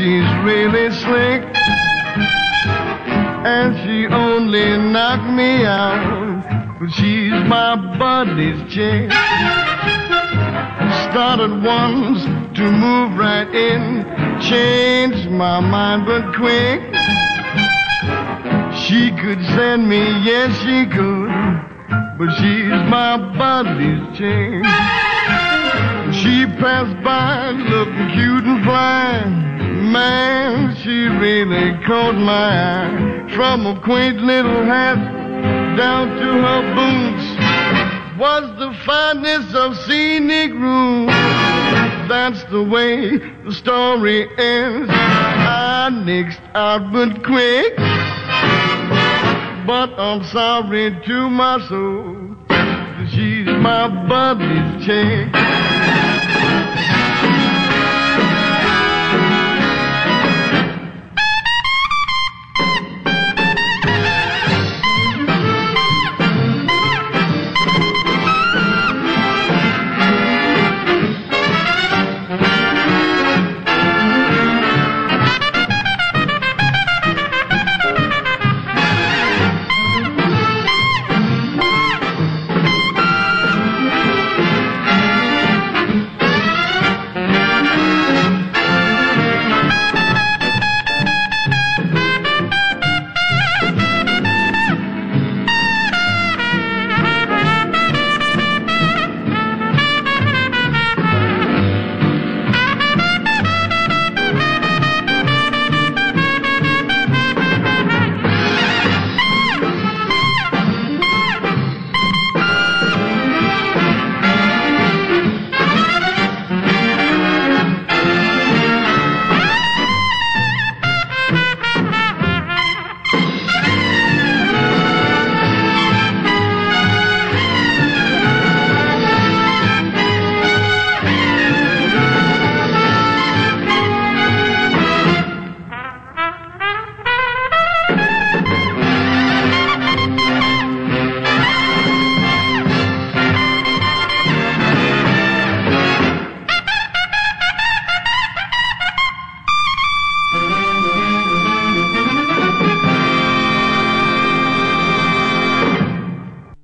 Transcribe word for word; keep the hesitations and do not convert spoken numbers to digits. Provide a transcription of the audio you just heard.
she's really slick. And she only knocked me out, but she's my buddy's chick. Started once to move right in, changed my mind but quick. She could send me, yes she could, but she's my buddy's chick. She passed by looking cute and fine. Man, she really caught my eye. From a quaint little hat down to her boots was the fineness of scenic room. That's the way the story ends. I nixed out but quick, but I'm sorry to my soul. She's my buddy's chick.